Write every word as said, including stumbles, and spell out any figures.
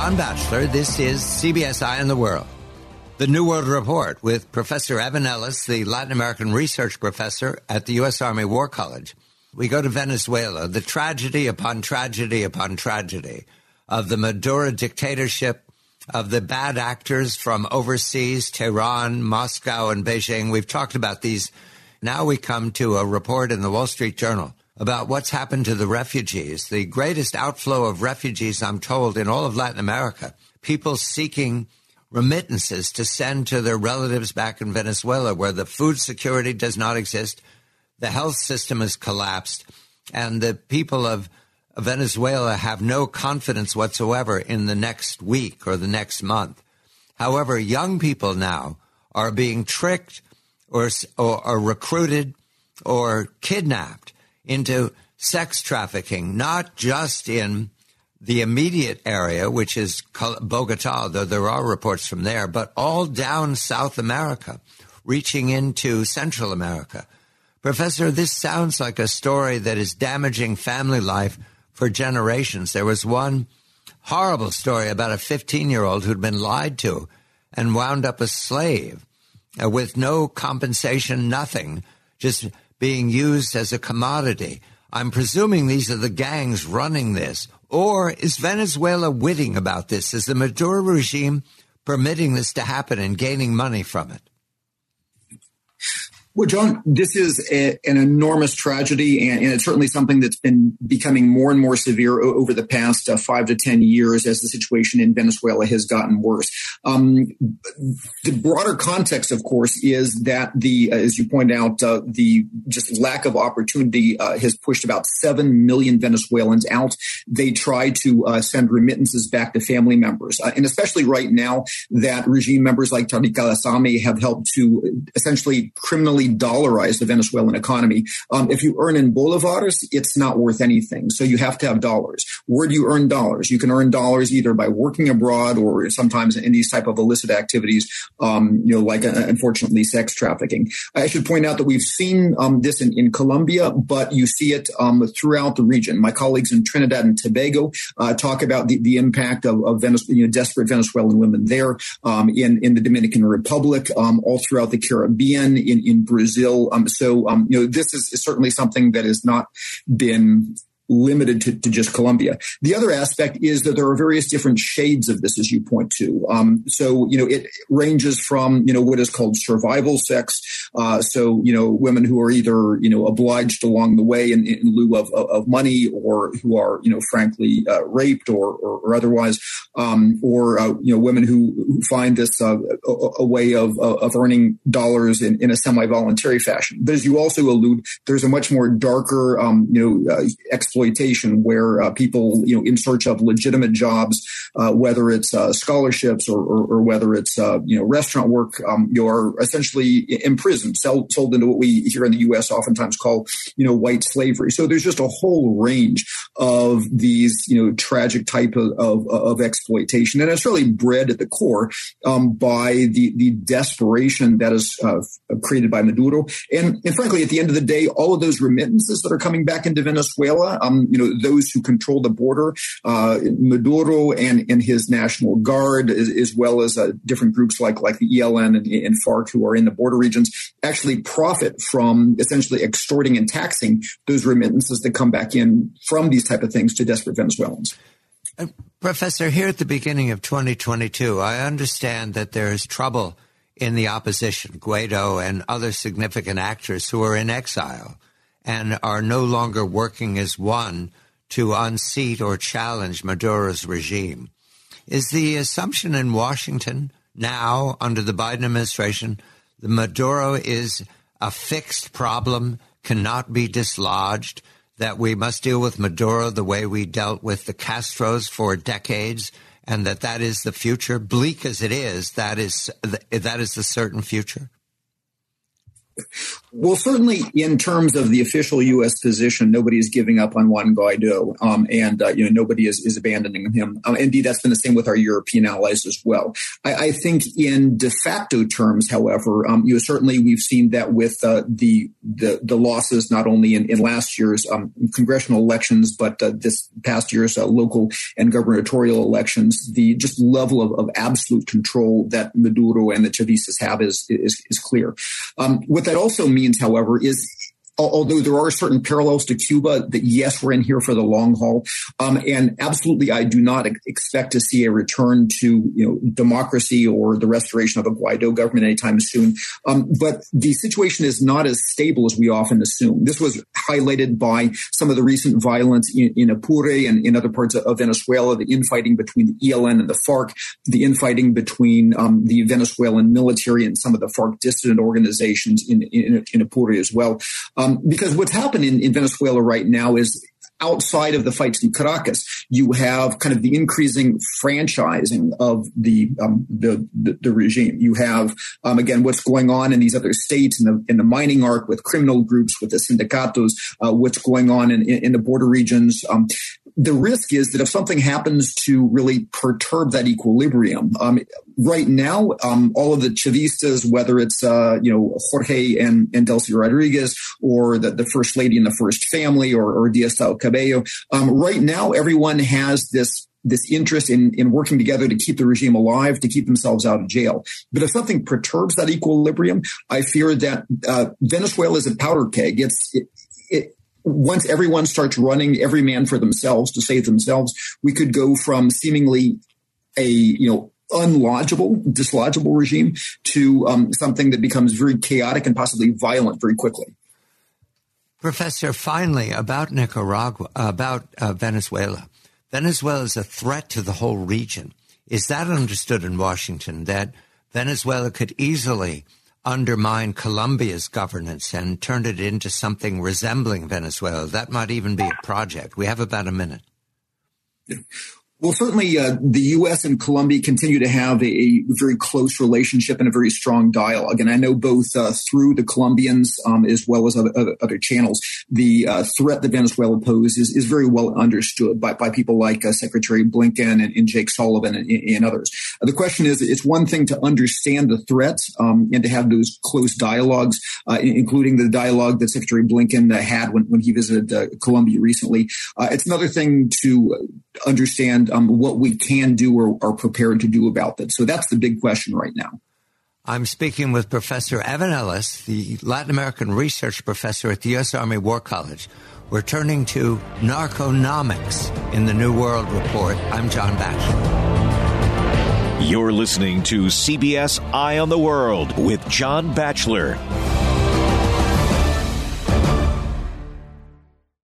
John Batchelor. This is C B S Eye on the World. The New World Report with Professor Evan Ellis, the Latin American research professor at the U S. Army War College. We go to Venezuela, the tragedy upon tragedy upon tragedy of the Maduro dictatorship, of the bad actors from overseas, Tehran, Moscow, and Beijing. We've talked about these. Now we come to a report in the Wall Street Journal about what's happened to the refugees, the greatest outflow of refugees, I'm told, in all of Latin America. People seeking remittances to send to their relatives back in Venezuela, where the food security does not exist, the health system has collapsed, and the people of Venezuela have no confidence whatsoever in the next week or the next month. However, young people now are being tricked or, or, or recruited or kidnapped into sex trafficking, not just in the immediate area, which is Bogota, though there are reports from there, but all down South America, reaching into Central America. Professor, this sounds like a story that is damaging family life for generations. There was one horrible story about a fifteen-year-old who'd been lied to and wound up a slave uh, with no compensation, nothing, just being used as a commodity. I'm presuming these are the gangs running this. Or is Venezuela witting about this? Is the Maduro regime permitting this to happen and gaining money from it? Well, John, this is a, an enormous tragedy, and, and it's certainly something that's been becoming more and more severe o- over the past uh, five to ten years as the situation in Venezuela has gotten worse. Um, the broader context, of course, is that the, uh, as you point out, uh, the just lack of opportunity uh, has pushed about seven million Venezuelans out. They try to uh, send remittances back to family members, uh, and especially right now that regime members like Tariq al-Assami have helped to essentially criminally dollarize the Venezuelan economy. Um, if you earn in bolivars, it's not worth anything. So you have to have dollars. Where do you earn dollars? You can earn dollars either by working abroad or sometimes in these type of illicit activities, um, you know, like uh, unfortunately sex trafficking. I should point out that we've seen um, this in, in Colombia, but you see it um, throughout the region. My colleagues in Trinidad and Tobago uh, talk about the, the impact of, of Venezuela, you know, desperate Venezuelan women there, um, in, in the Dominican Republic, um, all throughout the Caribbean, in, in Brazil. Um, so, um, you know, this is, is certainly something that has not been limited to, to just Colombia. The other aspect is that there are various different shades of this, as you point to. Um, so, you know, it ranges from, you know, what is called survival sex. Uh, so, you know, women who are either, you know, obliged along the way in, in lieu of, of, of money, or who are, you know, frankly, uh, raped or, or, or otherwise, um, or, uh, you know, women who, who find this uh, a, a way of, of earning dollars in, in a semi-voluntary fashion. But as you also allude, there's a much more darker, um, you know, uh, exploitation where uh, people, you know, in search of legitimate jobs, uh, whether it's uh, scholarships or, or, or whether it's, uh, you know, restaurant work, um, you are essentially imprisoned, sold, sold into what we here in the U S oftentimes call, you know, white slavery. So there's just a whole range of these, you know, tragic type of, of, of exploitation. And it's really bred at the core um, by the, the desperation that is uh, created by Maduro. And, and frankly, at the end of the day, all of those remittances that are coming back into Venezuela, um, you know, those who control the border, uh, Maduro and, and his National Guard, as, as well as uh, different groups like, like the E L N and, and FARC who are in the border regions, actually profit from essentially extorting and taxing those remittances that come back in from these type of things to desperate Venezuelans. Uh, Professor, here at the beginning of twenty twenty-two, I understand that there is trouble in the opposition, Guaido and other significant actors who are in exile and are no longer working as one to unseat or challenge Maduro's regime. Is the assumption in Washington now, under the Biden administration, that Maduro is a fixed problem, cannot be dislodged, that we must deal with Maduro the way we dealt with the Castros for decades, and that that is the future? Bleak as it is, that is that is the certain future? Well, certainly in terms of the official U S position, nobody is giving up on Juan Guaido, um, and uh, you know nobody is, is abandoning him. Um, indeed, that's been the same with our European allies as well. I, I think in de facto terms, however, um, you know certainly we've seen that with uh, the, the the losses not only in, in last year's um, congressional elections, but uh, this past year's uh, local and gubernatorial elections. The just level of, of absolute control that Maduro and the Chavistas have is is, is clear. Um, what that also means, however, is although there are certain parallels to Cuba, that yes, we're in here for the long haul. Um, and absolutely, I do not expect to see a return to, you know, democracy or the restoration of a Guaido government anytime soon. Um, but the situation is not as stable as we often assume. This was highlighted by some of the recent violence in, in Apure and in other parts of Venezuela, the infighting between the E L N and the FARC, the infighting between um, the Venezuelan military and some of the FARC dissident organizations in, in, in Apure as well. Um, Um, because what's happened in, in Venezuela right now is outside of the fights in Caracas, you have kind of the increasing franchising of the um, the, the, the regime. You have, um, again, what's going on in these other states in the in the mining arc with criminal groups, with the sindicatos, uh, what's going on in, in, in the border regions. Um, the risk is that if something happens to really perturb that equilibrium, um, right now, um, all of the Chavistas, whether it's, uh, you know, Jorge and, and Delcy Rodriguez or the, the First Lady and the First Family or, or Diaz del Cabello, um, right now, everyone has this this interest in, in working together to keep the regime alive, to keep themselves out of jail. But if something perturbs that equilibrium, I fear that uh, Venezuela is a powder keg. It's it, it Once everyone starts running, every man for themselves to save themselves, we could go from seemingly a, you know, unlodgeable, dislodgeable regime to um, something that becomes very chaotic and possibly violent very quickly. Professor, finally, about Nicaragua, about uh, Venezuela. Venezuela is a threat to the whole region. Is that understood in Washington, that Venezuela could easily undermine Colombia's governance and turn it into something resembling Venezuela? That might even be a project. We have about a minute. Yeah. Well, certainly uh, the U S and Colombia continue to have a, a very close relationship and a very strong dialogue. And I know both uh, through the Colombians um, as well as other, other, other channels, the uh, threat that Venezuela poses is, is very well understood by, by people like uh, Secretary Blinken and, and Jake Sullivan and, and others. Uh, the question is, it's one thing to understand the threat um, and to have those close dialogues, uh, including the dialogue that Secretary Blinken uh, had when, when he visited uh, Colombia recently. Uh, it's another thing to understand Um, what we can do or are prepared to do about that. So that's the big question right now. I'm speaking with Professor Evan Ellis, the Latin American research professor at the U S Army War College. We're turning to narconomics in the New World Report. I'm John Batchelor. You're listening to C B S Eye on the World with John Batchelor.